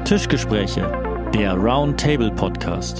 Tischgespräche, der Roundtable Podcast.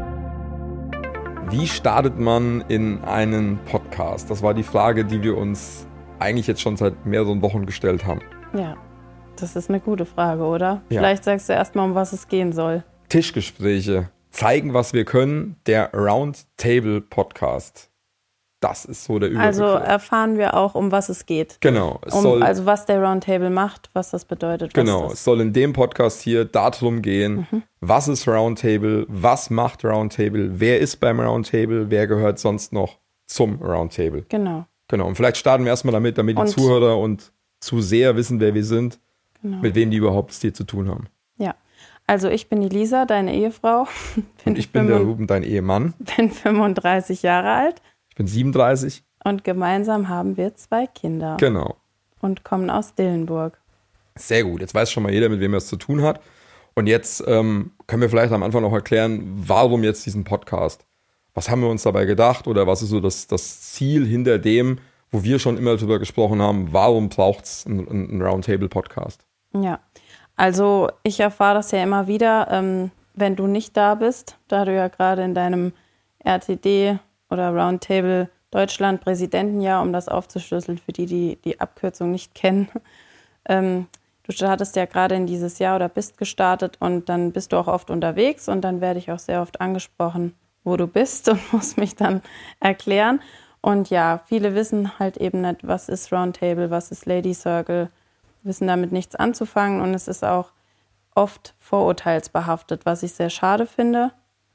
Wie startet man in einen Podcast? Das war die Frage, die wir uns eigentlich jetzt schon seit mehreren Wochen gestellt haben. Ja, das ist eine gute Frage, oder? Ja. Vielleicht sagst du erstmal, um was es gehen soll. Tischgespräche, zeigen, was wir können, der Roundtable Podcast. Das ist so der Überbegriff. Also erfahren wir auch, um was es geht. Genau. Also was der Roundtable macht, was das bedeutet. Genau, es soll in dem Podcast hier darum gehen, was ist Roundtable, was macht Roundtable, wer ist beim Roundtable, wer gehört sonst noch zum Roundtable. Genau. Genau, und vielleicht starten wir erstmal damit die Zuhörer und Zuseher wissen, wer wir sind, mit wem die überhaupt es hier zu tun haben. Ja, also ich bin die Lisa, deine Ehefrau. Und ich bin der Ruben, dein Ehemann. Bin 35 Jahre alt. Ich bin 37. Und gemeinsam haben wir 2 Kinder. Genau. Und kommen aus Dillenburg. Sehr gut, jetzt weiß schon mal jeder, mit wem er es zu tun hat. Und jetzt können wir vielleicht am Anfang noch erklären, warum jetzt diesen Podcast? Was haben wir uns dabei gedacht oder was ist so das Ziel hinter dem, wo wir schon immer drüber gesprochen haben, warum braucht es einen Roundtable-Podcast? Ja, also ich erfahre das ja immer wieder, wenn du nicht da bist, da du ja gerade in deinem RTD oder Roundtable Deutschland Präsidentenjahr, um das aufzuschlüsseln für die Abkürzung nicht kennen. Du startest ja gerade in dieses Jahr oder bist gestartet und dann bist du auch oft unterwegs und dann werde ich auch sehr oft angesprochen, wo du bist und muss mich dann erklären. Und ja, viele wissen halt eben nicht, was ist Roundtable, was ist Lady Circle, wissen damit nichts anzufangen und es ist auch oft vorurteilsbehaftet, was ich sehr schade finde.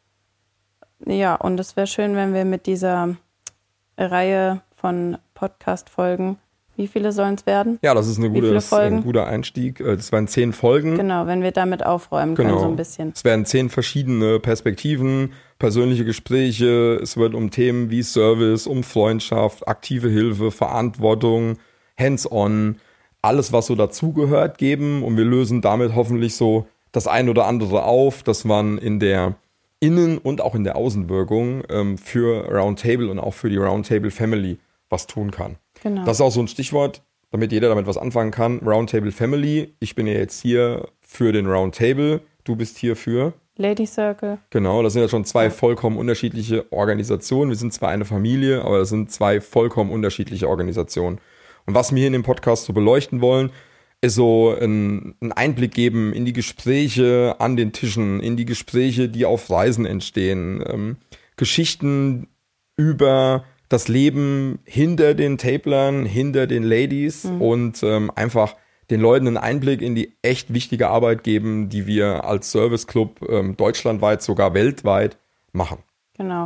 Ja, und es wäre schön, wenn wir mit dieser Reihe von Podcast-Folgen, wie viele sollen es werden? Ja, das ist ein guter Einstieg. Das waren 10 Folgen. Genau, wenn wir damit aufräumen können so ein bisschen. Es werden 10 verschiedene Perspektiven, persönliche Gespräche. Es wird um Themen wie Service, um Freundschaft, aktive Hilfe, Verantwortung, Hands-on, alles, was so dazugehört, geben. Und wir lösen damit hoffentlich so das ein oder andere auf, dass man in der Innen- und auch in der Außenwirkung für Roundtable und auch für die Roundtable Family was tun kann. Genau. Das ist auch so ein Stichwort, damit jeder damit was anfangen kann. Roundtable Family. Ich bin ja jetzt hier für den Roundtable. Du bist hier für Lady Circle. Genau, das sind ja schon 2 vollkommen unterschiedliche Organisationen. Wir sind zwar eine Familie, aber das sind 2 vollkommen unterschiedliche Organisationen. Und was wir hier in dem Podcast so beleuchten wollen, ist so einen Einblick geben in die Gespräche an den Tischen, in die Gespräche, die auf Reisen entstehen, Geschichten über das Leben hinter den Tablern, hinter den Ladies und einfach den Leuten einen Einblick in die echt wichtige Arbeit geben, die wir als Service Club deutschlandweit, sogar weltweit machen. Genau.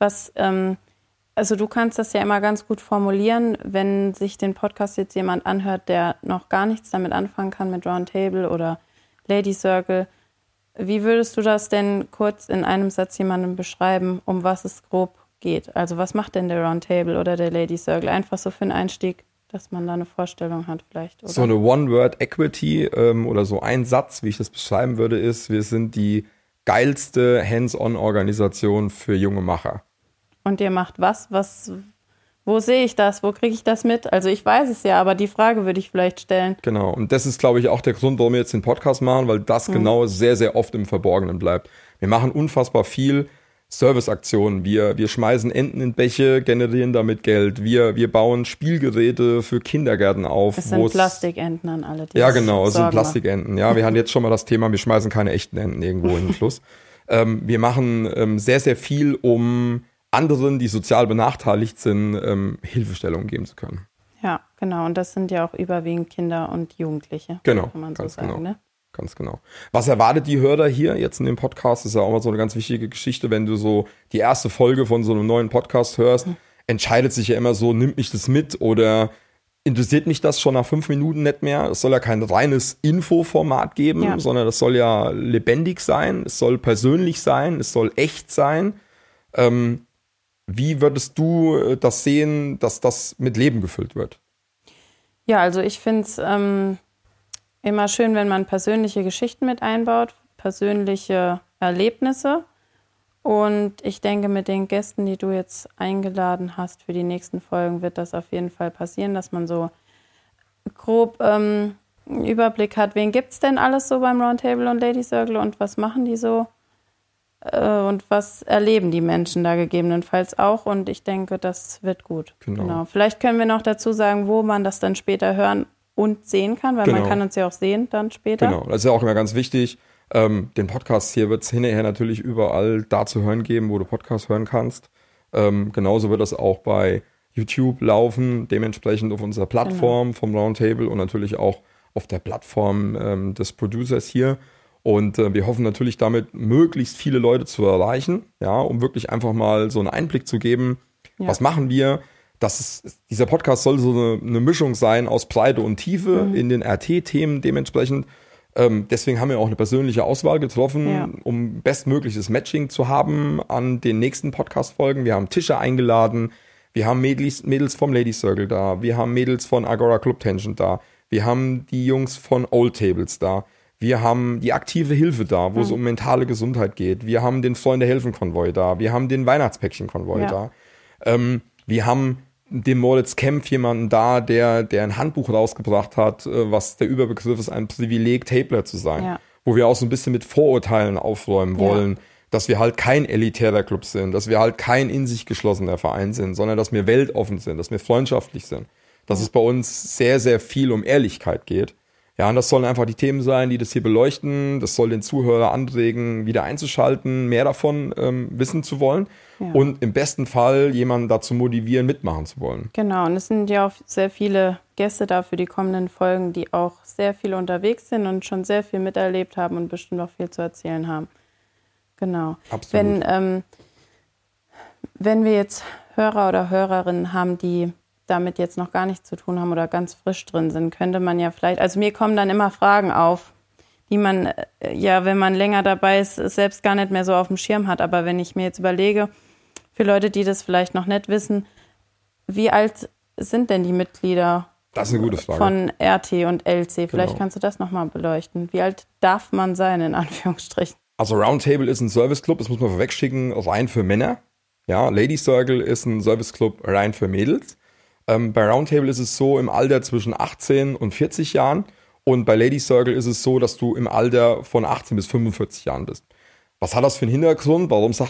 Also du kannst das ja immer ganz gut formulieren, wenn sich den Podcast jetzt jemand anhört, der noch gar nichts damit anfangen kann mit Roundtable oder Lady Circle. Wie würdest du das denn kurz in einem Satz jemandem beschreiben, um was es grob geht? Also was macht denn der Roundtable oder der Lady Circle? Einfach so für einen Einstieg, dass man da eine Vorstellung hat vielleicht. Oder? So eine One-Word-Equity oder so ein Satz, wie ich das beschreiben würde, ist, wir sind die geilste Hands-on-Organisation für junge Macher. Und ihr macht was? Wo sehe ich das? Wo kriege ich das mit? Also ich weiß es ja, aber die Frage würde ich vielleicht stellen. Genau, und das ist, glaube ich, auch der Grund, warum wir jetzt den Podcast machen, weil das genau sehr, sehr oft im Verborgenen bleibt. Wir machen unfassbar viel Serviceaktionen. Wir schmeißen Enten in Bäche, generieren damit Geld. Wir bauen Spielgeräte für Kindergärten auf. Es sind Plastikenten an alle, die Ja, genau, es sind Plastikenten. Ja, wir hatten jetzt schon mal das Thema, wir schmeißen keine echten Enten irgendwo in den Fluss. Wir machen sehr, sehr viel, um anderen, die sozial benachteiligt sind, Hilfestellung geben zu können. Ja, genau. Und das sind ja auch überwiegend Kinder und Jugendliche. Genau, kann man so ganz sagen, genau. Ne? Ganz genau. Was erwartet die Hörer hier jetzt in dem Podcast? Das ist ja auch mal so eine ganz wichtige Geschichte, wenn du so die erste Folge von so einem neuen Podcast hörst, entscheidet sich ja immer so, nimmt mich das mit oder interessiert mich das schon nach 5 Minuten nicht mehr? Es soll ja kein reines Infoformat geben, sondern das soll ja lebendig sein, es soll persönlich sein, es soll echt sein. Wie würdest du das sehen, dass das mit Leben gefüllt wird? Ja, also ich finde es immer schön, wenn man persönliche Geschichten mit einbaut, persönliche Erlebnisse. Und ich denke, mit den Gästen, die du jetzt eingeladen hast für die nächsten Folgen, wird das auf jeden Fall passieren, dass man so grob einen Überblick hat, wen gibt es denn alles so beim Roundtable und Lady Circle und was machen die so und was erleben die Menschen da gegebenenfalls auch. Und ich denke, das wird gut. Genau. Vielleicht können wir noch dazu sagen, wo man das dann später hören und sehen kann, weil man kann uns ja auch sehen dann später. Genau, das ist ja auch immer ganz wichtig. Den Podcast hier wird es hinterher natürlich überall da zu hören geben, wo du Podcast hören kannst. Genauso wird das auch bei YouTube laufen, dementsprechend auf unserer Plattform vom Roundtable und natürlich auch auf der Plattform des Producers hier. Und wir hoffen natürlich damit, möglichst viele Leute zu erreichen, ja, um wirklich einfach mal so einen Einblick zu geben, was machen wir. Dieser Podcast soll so eine Mischung sein aus Breite und Tiefe in den RT-Themen dementsprechend. Deswegen haben wir auch eine persönliche Auswahl getroffen, um bestmögliches Matching zu haben an den nächsten Podcast-Folgen. Wir haben Tische eingeladen, wir haben Mädels vom Lady Circle da, wir haben Mädels von Agora Club Tangent da, wir haben die Jungs von Old Tables da, wir haben die aktive Hilfe da, wo es um mentale Gesundheit geht, wir haben den Freunde-Helfen-Konvoi da, wir haben den Weihnachtspäckchen-Konvoi da, wir haben dem Moritz Kempf jemanden da, der ein Handbuch rausgebracht hat, was der Überbegriff ist, ein Privileg, Tabler zu sein. Wo wir auch so ein bisschen mit Vorurteilen aufräumen wollen, dass wir halt kein elitärer Club sind, dass wir halt kein in sich geschlossener Verein sind, sondern dass wir weltoffen sind, dass wir freundschaftlich sind. Dass es bei uns sehr, sehr viel um Ehrlichkeit geht. Ja, und das sollen einfach die Themen sein, die das hier beleuchten. Das soll den Zuhörer anregen, wieder einzuschalten, mehr davon wissen zu wollen. Und im besten Fall jemanden dazu motivieren, mitmachen zu wollen. Genau, und es sind ja auch sehr viele Gäste da für die kommenden Folgen, die auch sehr viel unterwegs sind und schon sehr viel miterlebt haben und bestimmt auch viel zu erzählen haben. Genau. Absolut. Wenn wir jetzt Hörer oder Hörerinnen haben, die damit jetzt noch gar nichts zu tun haben oder ganz frisch drin sind, könnte man ja vielleicht, also mir kommen dann immer Fragen auf, die man wenn man länger dabei ist, selbst gar nicht mehr so auf dem Schirm hat. Aber wenn ich mir jetzt überlege, für Leute, die das vielleicht noch nicht wissen, wie alt sind denn die Mitglieder Das ist eine gute Frage. von RT und LC? Vielleicht kannst du das nochmal beleuchten. Wie alt darf man sein, in Anführungsstrichen? Also Roundtable ist ein Serviceclub, das muss man vorwegschicken, rein für Männer. Ja, Lady Circle ist ein Serviceclub rein für Mädels. Bei Roundtable ist es so im Alter zwischen 18 und 40 Jahren. Und bei Lady Circle ist es so, dass du im Alter von 18 bis 45 Jahren bist. Was hat das für einen Hintergrund?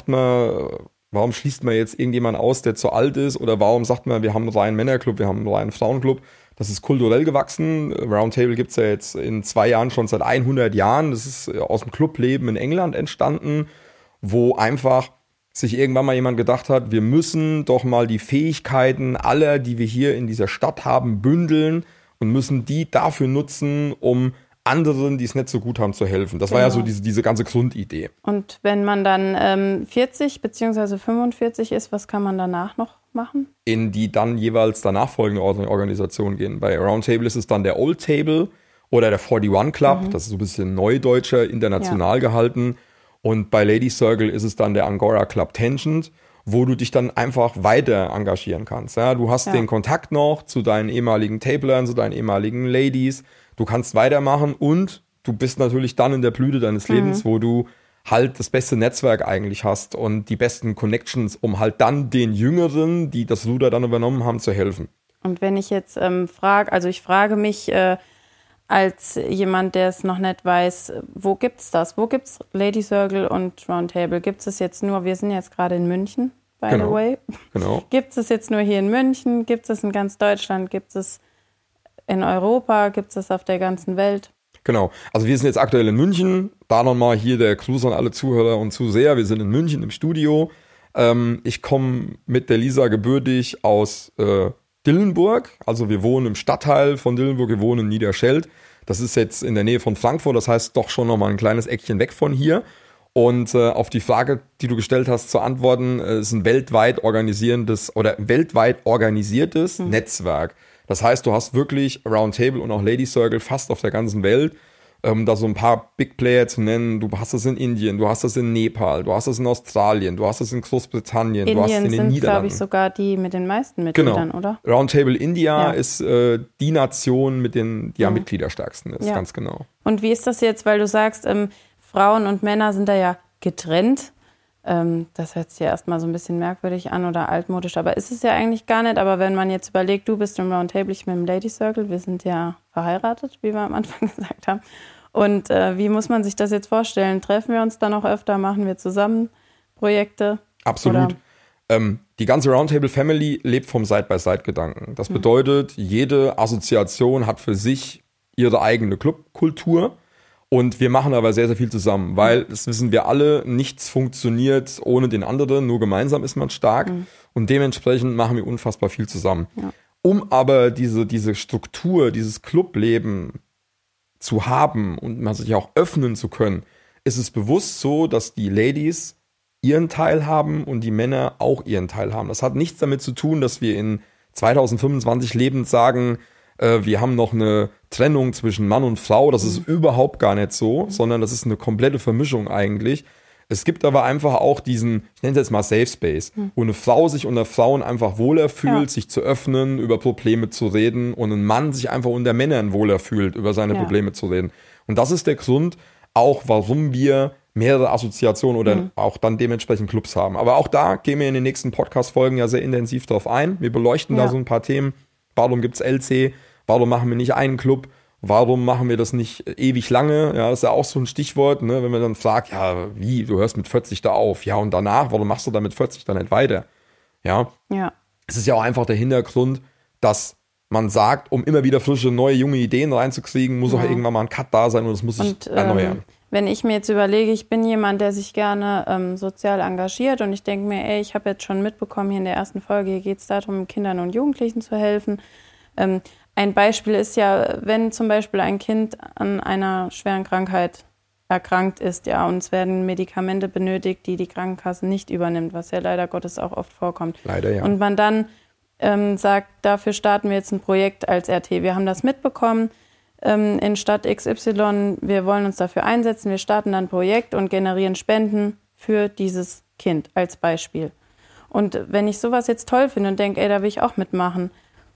Warum schließt man jetzt irgendjemand aus, der zu alt ist? Oder warum sagt man, wir haben einen reinen Männerclub, wir haben einen reinen Frauenclub? Das ist kulturell gewachsen. Roundtable gibt's ja jetzt in 2 Jahren schon seit 100 Jahren. Das ist aus dem Clubleben in England entstanden, wo einfach sich irgendwann mal jemand gedacht hat, wir müssen doch mal die Fähigkeiten aller, die wir hier in dieser Stadt haben, bündeln und müssen die dafür nutzen, um anderen, die es nicht so gut haben, zu helfen. Das war ja so diese ganze Grundidee. Und wenn man dann 40 bzw. 45 ist, was kann man danach noch machen? In die dann jeweils danach folgende Organisation gehen. Bei Roundtable ist es dann der Old Table oder der 41 Club. Das ist so ein bisschen neudeutscher, international gehalten. Und bei Lady Circle ist es dann der Agora Club Tangent, wo du dich dann einfach weiter engagieren kannst. Ja, du hast den Kontakt noch zu deinen ehemaligen Tablern, zu deinen ehemaligen Ladies. Du kannst weitermachen und du bist natürlich dann in der Blüte deines Lebens, wo du halt das beste Netzwerk eigentlich hast und die besten Connections, um halt dann den Jüngeren, die das Ruder dann übernommen haben, zu helfen. Und wenn ich jetzt ich frage mich als jemand, der es noch nicht weiß, wo gibt's das? Wo gibt's Lady Circle und Roundtable? Gibt es jetzt nur, wir sind jetzt gerade in München, by the way. Genau. Gibt es jetzt nur hier in München? Gibt es in ganz Deutschland? Gibt es in Europa? Gibt es auf der ganzen Welt? Genau. Also wir sind jetzt aktuell in München. Da nochmal hier der Gruß an alle Zuhörer und Zuseher. Wir sind in München im Studio. Ich komme mit der Lisa gebürtig aus Dillenburg. Also wir wohnen im Stadtteil von Dillenburg. Wir wohnen in Niederscheld. Das ist jetzt in der Nähe von Frankfurt. Das heißt doch schon nochmal ein kleines Eckchen weg von hier. Und auf die Frage, die du gestellt hast, zu antworten, ist ein weltweit organisiertes Netzwerk. Das heißt, du hast wirklich Roundtable und auch Lady Circle fast auf der ganzen Welt. Da so ein paar Big Player zu nennen. Du hast das in Indien, du hast das in Nepal, du hast das in Australien, du hast das in Großbritannien, du hast es in den sind, Niederlanden. glaube ich, sogar die mit den meisten Mitgliedern, oder? Roundtable India ist die Nation mit den Mitgliederstärksten ist, ganz genau. Und wie ist das jetzt, weil du sagst, Frauen und Männer sind da ja getrennt. Das hört sich ja erstmal so ein bisschen merkwürdig an oder altmodisch, aber ist es ja eigentlich gar nicht. Aber wenn man jetzt überlegt, du bist im Roundtable, ich bin im Ladies Circle, wir sind ja verheiratet, wie wir am Anfang gesagt haben. Und wie muss man sich das jetzt vorstellen? Treffen wir uns dann auch öfter? Machen wir zusammen Projekte? Absolut. Die ganze Roundtable Family lebt vom Side-by-Side-Gedanken. Das bedeutet, jede Assoziation hat für sich ihre eigene Clubkultur. Und wir machen aber sehr, sehr viel zusammen, weil, das wissen wir alle, nichts funktioniert ohne den anderen, nur gemeinsam ist man stark und dementsprechend machen wir unfassbar viel zusammen. Ja. Um aber diese Struktur, dieses Clubleben zu haben und man sich auch öffnen zu können, ist es bewusst so, dass die Ladies ihren Teil haben und die Männer auch ihren Teil haben. Das hat nichts damit zu tun, dass wir in 2025 lebend sagen, wir haben noch eine Trennung zwischen Mann und Frau, das ist überhaupt gar nicht so, sondern das ist eine komplette Vermischung eigentlich. Es gibt aber einfach auch diesen, ich nenne es jetzt mal Safe Space, wo eine Frau sich unter Frauen einfach wohler fühlt, sich zu öffnen, über Probleme zu reden und ein Mann sich einfach unter Männern wohler fühlt, über seine Probleme zu reden. Und das ist der Grund auch, warum wir mehrere Assoziationen oder auch dann dementsprechend Clubs haben. Aber auch da gehen wir in den nächsten Podcast-Folgen ja sehr intensiv drauf ein. Wir beleuchten da so ein paar Themen. Warum gibt's LC? Warum machen wir nicht einen Club? Warum machen wir das nicht ewig lange? Ja, das ist ja auch so ein Stichwort, ne? Wenn man dann fragt, ja, wie, du hörst mit 40 da auf? Ja, und danach, warum machst du da mit 40 dann nicht weiter? Ja. Es ist ja auch einfach der Hintergrund, dass man sagt, um immer wieder frische, neue, junge Ideen reinzukriegen, muss auch irgendwann mal ein Cut da sein und das muss sich erneuern. Wenn ich mir jetzt überlege, ich bin jemand, der sich gerne sozial engagiert und ich denke mir, ey, ich habe jetzt schon mitbekommen, hier in der ersten Folge, hier geht es darum, Kindern und Jugendlichen zu helfen. Ein Beispiel ist ja, wenn zum Beispiel ein Kind an einer schweren Krankheit erkrankt ist, ja, und es werden Medikamente benötigt, die die Krankenkasse nicht übernimmt, was ja leider Gottes auch oft vorkommt. Leider, ja. Und man dann sagt, dafür starten wir jetzt ein Projekt als RT. Wir haben das mitbekommen in Stadt XY, wir wollen uns dafür einsetzen, wir starten dann ein Projekt und generieren Spenden für dieses Kind als Beispiel. Und wenn ich sowas jetzt toll finde und denke, ey, da will ich auch mitmachen,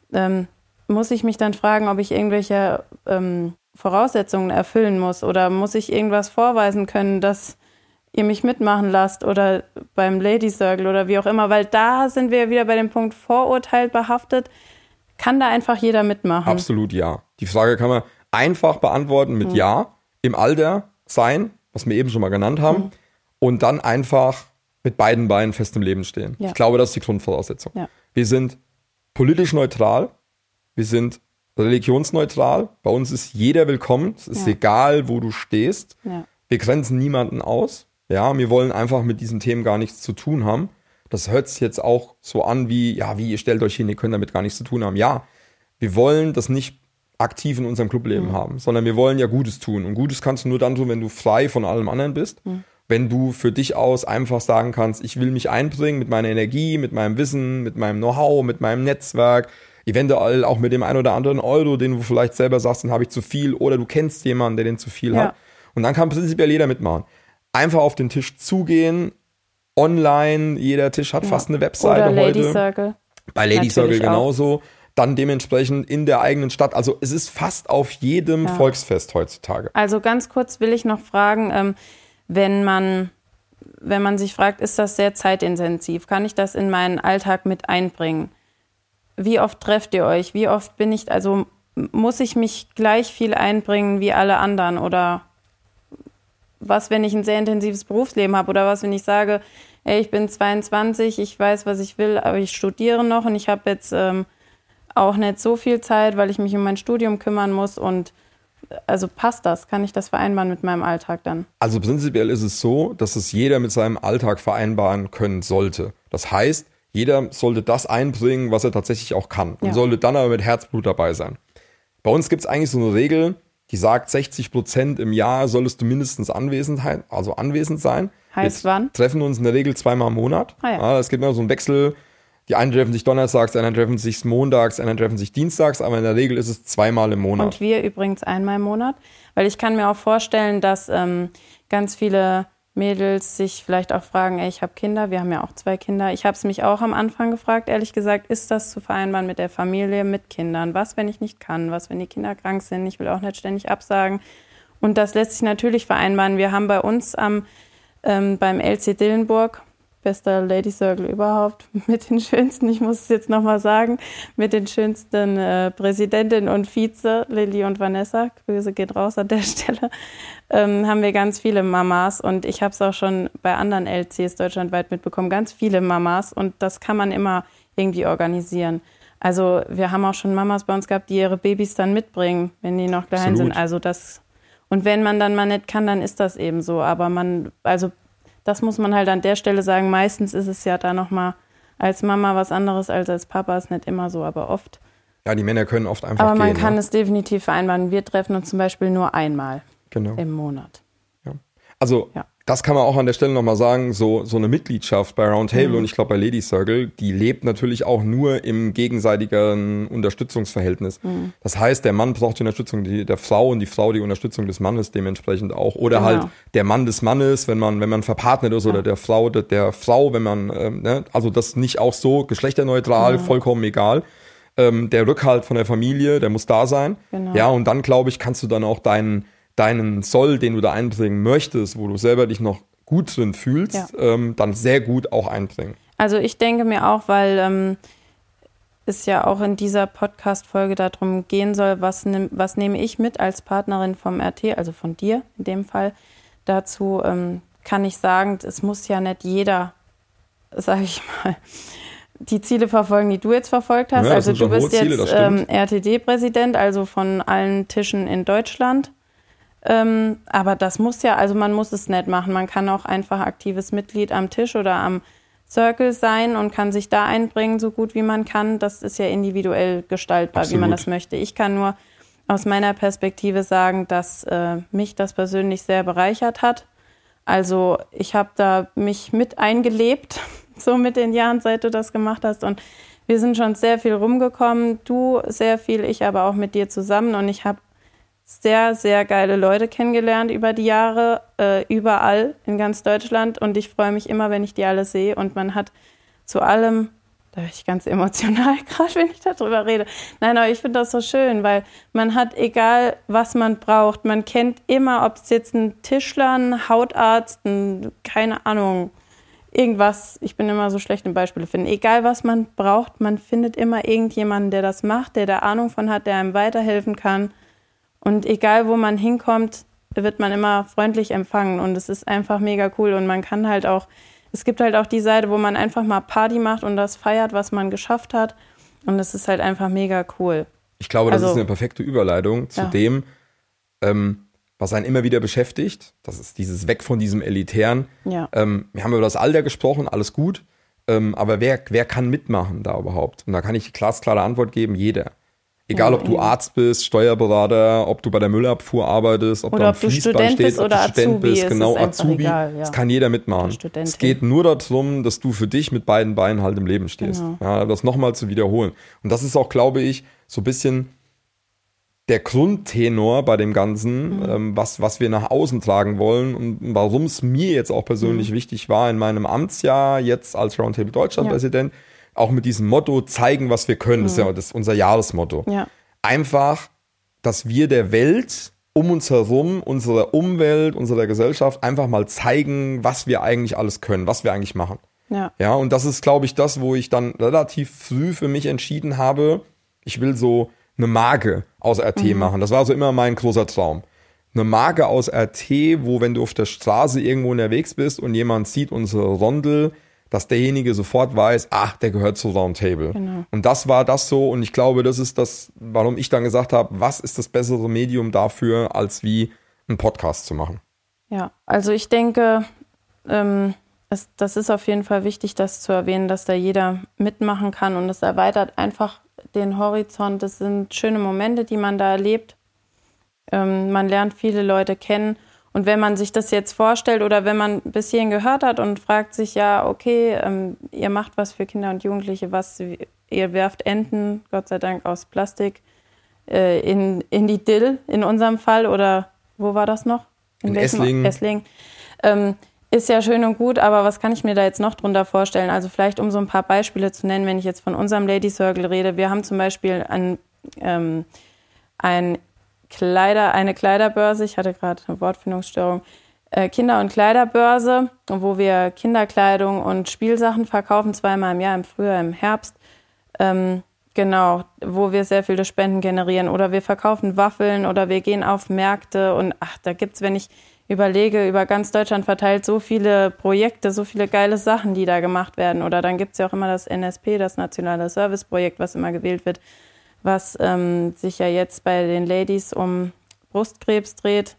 muss ich mich dann fragen, ob ich irgendwelche Voraussetzungen erfüllen muss oder muss ich irgendwas vorweisen können, dass ihr mich mitmachen lasst oder beim Ladies Circle oder wie auch immer, weil da sind wir wieder bei dem Punkt Vorurteil behaftet. Kann da einfach jeder mitmachen? Absolut ja. Die Frage kann man einfach beantworten mit Ja, im Alter sein, was wir eben schon mal genannt haben, und dann einfach mit beiden Beinen fest im Leben stehen. Ja. Ich glaube, das ist die Grundvoraussetzung. Ja. Wir sind politisch neutral, wir sind religionsneutral, bei uns ist jeder willkommen, es ist egal, wo du stehst. Ja. Wir grenzen niemanden aus. Ja, wir wollen einfach mit diesen Themen gar nichts zu tun haben. Das hört sich jetzt auch so an wie, ja, wie, ihr stellt euch hin, ihr könnt damit gar nichts zu tun haben. Ja, wir wollen das nicht aktiv in unserem Clubleben haben, sondern wir wollen ja Gutes tun. Und Gutes kannst du nur dann tun, wenn du frei von allem anderen bist. Wenn du für dich aus einfach sagen kannst, ich will mich einbringen mit meiner Energie, mit meinem Wissen, mit meinem Know-how, mit meinem Netzwerk, eventuell auch mit dem einen oder anderen Euro, den du vielleicht selber sagst, den habe ich zu viel, oder du kennst jemanden, der den zu viel hat. Und dann kann prinzipiell jeder mitmachen. Einfach auf den Tisch zugehen, online, jeder Tisch hat fast eine Webseite oder heute. Ladies Circle. Bei Ladies Circle genauso. Dann dementsprechend in der eigenen Stadt. Also es ist fast auf jedem Volksfest heutzutage. Also ganz kurz will ich noch fragen, wenn man sich fragt, ist das sehr zeitintensiv? Kann ich das in meinen Alltag mit einbringen? Wie oft trefft ihr euch? Wie oft muss ich mich gleich viel einbringen wie alle anderen? Oder was, wenn ich ein sehr intensives Berufsleben habe? Oder was, wenn ich sage, ey, ich bin 22, ich weiß, was ich will, aber ich studiere noch und ich habe jetzt auch nicht so viel Zeit, weil ich mich um mein Studium kümmern muss. Und also passt das? Kann ich das vereinbaren mit meinem Alltag dann? Also prinzipiell ist es so, dass es jeder mit seinem Alltag vereinbaren können sollte. Das heißt, jeder sollte das einbringen, was er tatsächlich auch kann. Und sollte dann aber mit Herzblut dabei sein. Bei uns gibt es eigentlich so eine Regel, die sagt, 60% im Jahr solltest du mindestens anwesend sein. Heißt wann? Wir treffen uns in der Regel 2-mal im Monat. Es gibt immer so einen Wechsel. Die einen treffen sich donnerstags, die anderen treffen sich montags, die anderen treffen sich dienstags, aber in der Regel ist es 2-mal im Monat. Und wir übrigens 1-mal im Monat. Weil ich kann mir auch vorstellen, dass ganz viele Mädels sich vielleicht auch fragen, ey, ich habe Kinder, wir haben ja auch 2 Kinder. Ich habe es mich auch am Anfang gefragt, ehrlich gesagt, ist das zu vereinbaren mit der Familie, mit Kindern? Was, wenn ich nicht kann? Was, wenn die Kinder krank sind? Ich will auch nicht ständig absagen. Und das lässt sich natürlich vereinbaren. Wir haben bei uns am beim LC Dillenburg, bester Lady Circle überhaupt, mit den schönsten, ich muss es jetzt nochmal sagen, mit den schönsten Präsidentin und Vize, Lilly und Vanessa, Grüße geht raus an der Stelle, haben wir ganz viele Mamas und ich habe es auch schon bei anderen LCs deutschlandweit mitbekommen, ganz viele Mamas und das kann man immer irgendwie organisieren. Also wir haben auch schon Mamas bei uns gehabt, die ihre Babys dann mitbringen, wenn die noch klein sind. Also das, und wenn man dann mal nicht kann, dann ist das eben so. Aber das muss man halt an der Stelle sagen. Meistens ist es ja da nochmal als Mama was anderes als Papa. Ist nicht immer so, aber oft. Ja, die Männer können oft einfach gehen. Aber man kann es definitiv vereinbaren. Wir treffen uns zum Beispiel nur einmal im Monat. Ja. Also das kann man auch an der Stelle nochmal sagen, so eine Mitgliedschaft bei Roundtable und ich glaube bei Lady Circle, die lebt natürlich auch nur im gegenseitigen Unterstützungsverhältnis. Das heißt, der Mann braucht die Unterstützung der Frau und die Frau die Unterstützung des Mannes dementsprechend auch. Oder halt der Mann des Mannes, wenn man verpartnert ist oder der Frau, wenn man, also das nicht auch so geschlechterneutral, vollkommen egal. Der Rückhalt von der Familie, der muss da sein. Genau. Ja, und dann, glaube ich, kannst du dann auch deinen Soll, den du da einbringen möchtest, wo du selber dich noch gut drin fühlst, dann sehr gut auch einbringen. Also ich denke mir auch, weil es ja auch in dieser Podcast-Folge darum gehen soll, was nehme ich mit als Partnerin vom RT, also von dir in dem Fall. Dazu kann ich sagen, es muss ja nicht jeder, sage ich mal, die Ziele verfolgen, die du jetzt verfolgt hast. Ja, also du bist jetzt RTD-Präsident, also von allen Tischen in Deutschland. Aber das muss ja, also man muss es nicht machen. Man kann auch einfach aktives Mitglied am Tisch oder am Circle sein und kann sich da einbringen, so gut wie man kann. Das ist ja individuell gestaltbar, Absolut. Wie man das möchte. Ich kann nur aus meiner Perspektive sagen, dass mich das persönlich sehr bereichert hat. Also ich habe da mich mit eingelebt, so mit den Jahren, seit du das gemacht hast. Und wir sind schon sehr viel rumgekommen. Du sehr viel, ich aber auch mit dir zusammen. Und ich habe sehr, sehr geile Leute kennengelernt über die Jahre, überall in ganz Deutschland. Und ich freue mich immer, wenn ich die alle sehe. Und man hat zu allem, da bin ich ganz emotional gerade, wenn ich darüber rede. Nein, aber ich finde das so schön, weil man hat, egal was man braucht, man kennt immer, ob es jetzt ein Tischler, ein Hautarzt, keine Ahnung, irgendwas, ich bin immer so schlecht im Beispiele finden. Egal was man braucht, man findet immer irgendjemanden, der das macht, der da Ahnung von hat, der einem weiterhelfen kann. Und egal, wo man hinkommt, wird man immer freundlich empfangen. Und es ist einfach mega cool. Und man kann halt auch, es gibt halt auch die Seite, wo man einfach mal Party macht und das feiert, was man geschafft hat. Und es ist halt einfach mega cool. Ich glaube, das ist eine perfekte Überleitung zu dem, was einen immer wieder beschäftigt. Das ist dieses Weg von diesem Elitären. Ja. Wir haben über das Alter gesprochen, alles gut. Aber wer kann mitmachen da überhaupt? Und da kann ich die glasklare Antwort geben, jeder. Egal, ob du Arzt bist, Steuerberater, ob du bei der Müllabfuhr arbeitest, ob du am Fließband stehst, ob du Student bist, genau, Azubi, das kann jeder mitmachen. Es geht nur darum, dass du für dich mit beiden Beinen halt im Leben stehst. Genau. Ja, das nochmal zu wiederholen. Und das ist auch, glaube ich, so ein bisschen der Grundtenor bei dem Ganzen, was wir nach außen tragen wollen und warum es mir jetzt auch persönlich wichtig war, in meinem Amtsjahr jetzt als Roundtable Deutschland-Präsident, auch mit diesem Motto zeigen, was wir können. Das ist unser Jahresmotto. Ja. Einfach, dass wir der Welt um uns herum, unserer Umwelt, unserer Gesellschaft einfach mal zeigen, was wir eigentlich alles können, was wir eigentlich machen. Ja. Ja, und das ist, glaube ich, das, wo ich dann relativ früh für mich entschieden habe, ich will so eine Marke aus RT machen. Das war so immer mein großer Traum. Eine Marke aus RT, wo, wenn du auf der Straße irgendwo unterwegs bist und jemand sieht unsere Rondel, dass derjenige sofort weiß, der gehört zu Roundtable. Genau. Und das war das so. Und ich glaube, das ist das, warum ich dann gesagt habe, was ist das bessere Medium dafür, als wie einen Podcast zu machen? Ja, also ich denke, das ist auf jeden Fall wichtig, das zu erwähnen, dass da jeder mitmachen kann. Und es erweitert einfach den Horizont. Das sind schöne Momente, die man da erlebt. Man lernt viele Leute kennen. Und wenn man sich das jetzt vorstellt oder wenn man bis hierhin gehört hat und fragt sich, ja, okay, ihr macht was für Kinder und Jugendliche, ihr werft Enten, Gott sei Dank aus Plastik, in die Dill in unserem Fall, oder wo war das noch? In Esslingen. Esslingen. Ist ja schön und gut, aber was kann ich mir da jetzt noch drunter vorstellen? Also vielleicht, um so ein paar Beispiele zu nennen, wenn ich jetzt von unserem Lady Circle rede. Wir haben zum Beispiel eine Kleiderbörse, ich hatte gerade eine Wortfindungsstörung, Kinder- und Kleiderbörse, wo wir Kinderkleidung und Spielsachen verkaufen, 2-mal im Jahr, im Frühjahr, im Herbst. Genau, wo wir sehr viele Spenden generieren. Oder wir verkaufen Waffeln oder wir gehen auf Märkte. Und da gibt's, wenn ich überlege, über ganz Deutschland verteilt so viele Projekte, so viele geile Sachen, die da gemacht werden. Oder dann gibt's ja auch immer das NSP, das Nationale Serviceprojekt, was immer gewählt wird, was sich ja jetzt bei den Ladies um Brustkrebs dreht,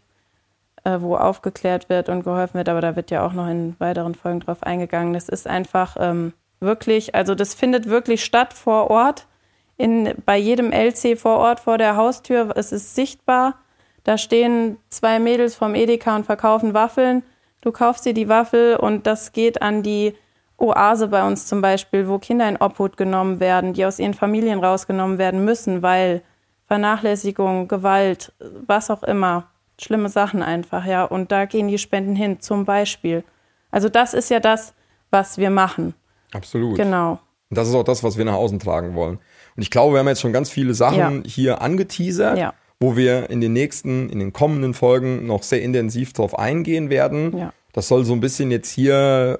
wo aufgeklärt wird und geholfen wird. Aber da wird ja auch noch in weiteren Folgen drauf eingegangen. Das ist einfach wirklich, also das findet wirklich statt vor Ort, bei jedem LC vor Ort, vor der Haustür. Es ist sichtbar. Da stehen 2 Mädels vom Edeka und verkaufen Waffeln. Du kaufst dir die Waffel und das geht an die Oase bei uns zum Beispiel, wo Kinder in Obhut genommen werden, die aus ihren Familien rausgenommen werden müssen, weil Vernachlässigung, Gewalt, was auch immer, schlimme Sachen einfach, ja. Und da gehen die Spenden hin, zum Beispiel. Also das ist ja das, was wir machen. Absolut. Genau. Und das ist auch das, was wir nach außen tragen wollen. Und ich glaube, wir haben jetzt schon ganz viele Sachen hier angeteasert, wo wir in den kommenden Folgen noch sehr intensiv drauf eingehen werden. Ja. Das soll so ein bisschen jetzt hier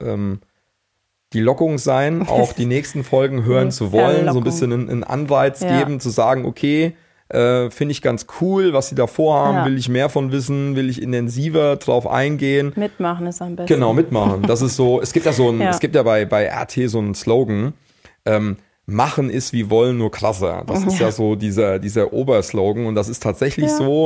die Lockung sein, auch die nächsten Folgen hören zu wollen, so ein bisschen einen Anreiz geben, zu sagen, okay, finde ich ganz cool, was sie da vorhaben, will ich mehr von wissen, will ich intensiver drauf eingehen. Mitmachen ist am besten. Genau, mitmachen. Das ist so, es gibt ja bei RT so einen Slogan, machen ist wie wollen, nur krasser. Das ist ja so dieser Oberslogan und das ist tatsächlich so,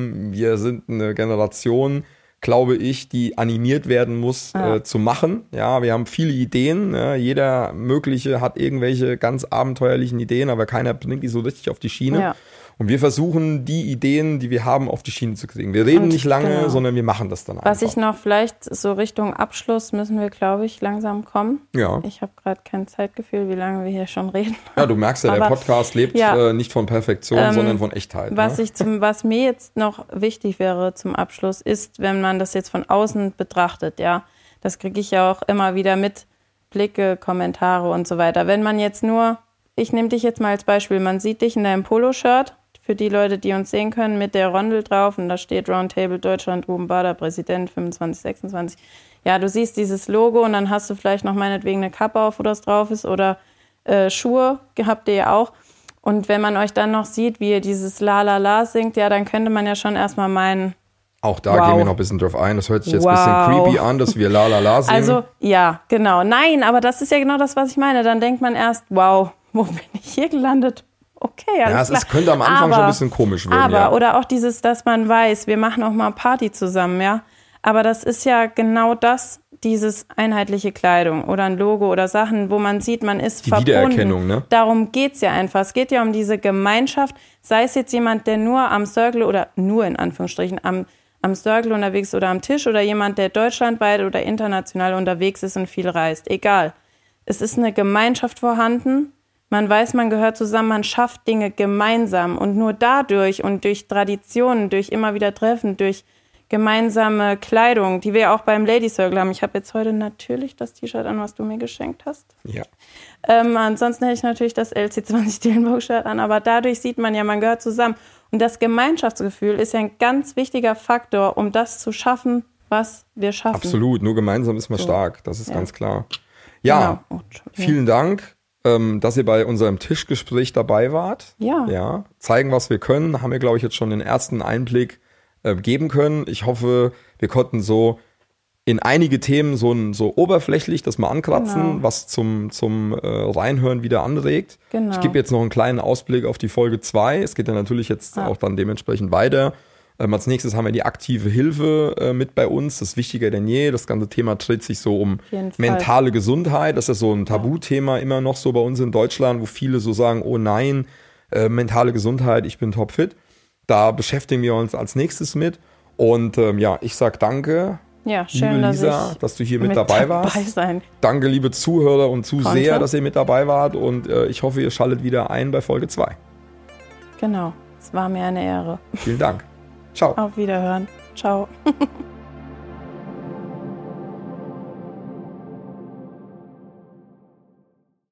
wir sind eine Generation, glaube ich, die animiert werden muss, zu machen. Ja, wir haben viele Ideen. Ja, jeder Mögliche hat irgendwelche ganz abenteuerlichen Ideen, aber keiner bringt die so richtig auf die Schiene. Ja. Und wir versuchen, die Ideen, die wir haben, auf die Schiene zu kriegen. Wir reden nicht lange, sondern wir machen das dann einfach. Was ich noch vielleicht so Richtung Abschluss müssen wir, glaube ich, langsam kommen. Ja. Ich habe gerade kein Zeitgefühl, wie lange wir hier schon reden. Ja, du merkst ja, der Podcast lebt nicht von Perfektion, sondern von Echtheit. Was mir jetzt noch wichtig wäre zum Abschluss, ist, wenn man das jetzt von außen betrachtet, ja, das kriege ich ja auch immer wieder mit, Blicke, Kommentare und so weiter. Wenn man jetzt nur, ich nehme dich jetzt mal als Beispiel, man sieht dich in deinem Poloshirt, für die Leute, die uns sehen können, mit der Rondel drauf und da steht Roundtable Deutschland, Ruben Bader, Präsident 25, 26. Ja, du siehst dieses Logo und dann hast du vielleicht noch meinetwegen eine Kappe auf, wo das drauf ist oder Schuhe, habt ihr ja auch. Und wenn man euch dann noch sieht, wie ihr dieses La La La singt, ja, dann könnte man ja schon erstmal meinen, auch da gehen wir noch ein bisschen drauf ein. Das hört sich jetzt ein bisschen creepy an, dass wir La La La singen. Also, ja, genau. Nein, aber das ist ja genau das, was ich meine. Dann denkt man erst, wow, wo bin ich hier gelandet? Okay, alles klar. Es könnte am Anfang schon ein bisschen komisch werden. Oder auch dieses, dass man weiß, wir machen auch mal Party zusammen, ja. Aber das ist ja genau das, dieses einheitliche Kleidung oder ein Logo oder Sachen, wo man sieht, man ist verbunden. Die Wiedererkennung, ne? Darum geht's ja einfach. Es geht ja um diese Gemeinschaft, sei es jetzt jemand, der nur am Circle oder nur in Anführungsstrichen am Circle unterwegs oder am Tisch oder jemand, der deutschlandweit oder international unterwegs ist und viel reist. Egal. Es ist eine Gemeinschaft vorhanden. Man weiß, man gehört zusammen, man schafft Dinge gemeinsam und nur dadurch und durch Traditionen, durch immer wieder Treffen, durch gemeinsame Kleidung, die wir ja auch beim Lady Circle haben. Ich habe jetzt heute natürlich das T-Shirt an, was du mir geschenkt hast. Ja. Ansonsten hätte ich natürlich das LC20 Dillenburg-Shirt an, aber dadurch sieht man ja, man gehört zusammen. Und das Gemeinschaftsgefühl ist ja ein ganz wichtiger Faktor, um das zu schaffen, was wir schaffen. Absolut, nur gemeinsam ist man stark, das ist ganz klar. Ja, genau. Vielen Dank, dass ihr bei unserem Tischgespräch dabei wart. Ja. Zeigen, was wir können, haben wir, glaube ich, jetzt schon den ersten Einblick geben können. Ich hoffe, wir konnten so in einige Themen so oberflächlich das mal ankratzen, was zum Reinhören wieder anregt. Genau. Ich gebe jetzt noch einen kleinen Ausblick auf die Folge 2. Es geht ja natürlich jetzt auch dann dementsprechend weiter. Als nächstes haben wir die aktive Hilfe mit bei uns. Das ist wichtiger denn je. Das ganze Thema dreht sich so um mentale Gesundheit. Das ist so ein Tabuthema immer noch so bei uns in Deutschland, wo viele so sagen, oh nein, mentale Gesundheit, ich bin topfit. Da beschäftigen wir uns als nächstes mit. Und ich sag danke. Ja, schön, liebe Lisa, dass du hier mit dabei warst. Danke, liebe Zuhörer und Zuseher, dass ihr mit dabei wart. Und ich hoffe, ihr schaltet wieder ein bei Folge 2. Genau, es war mir eine Ehre. Vielen Dank. Ciao. Auf Wiederhören. Ciao.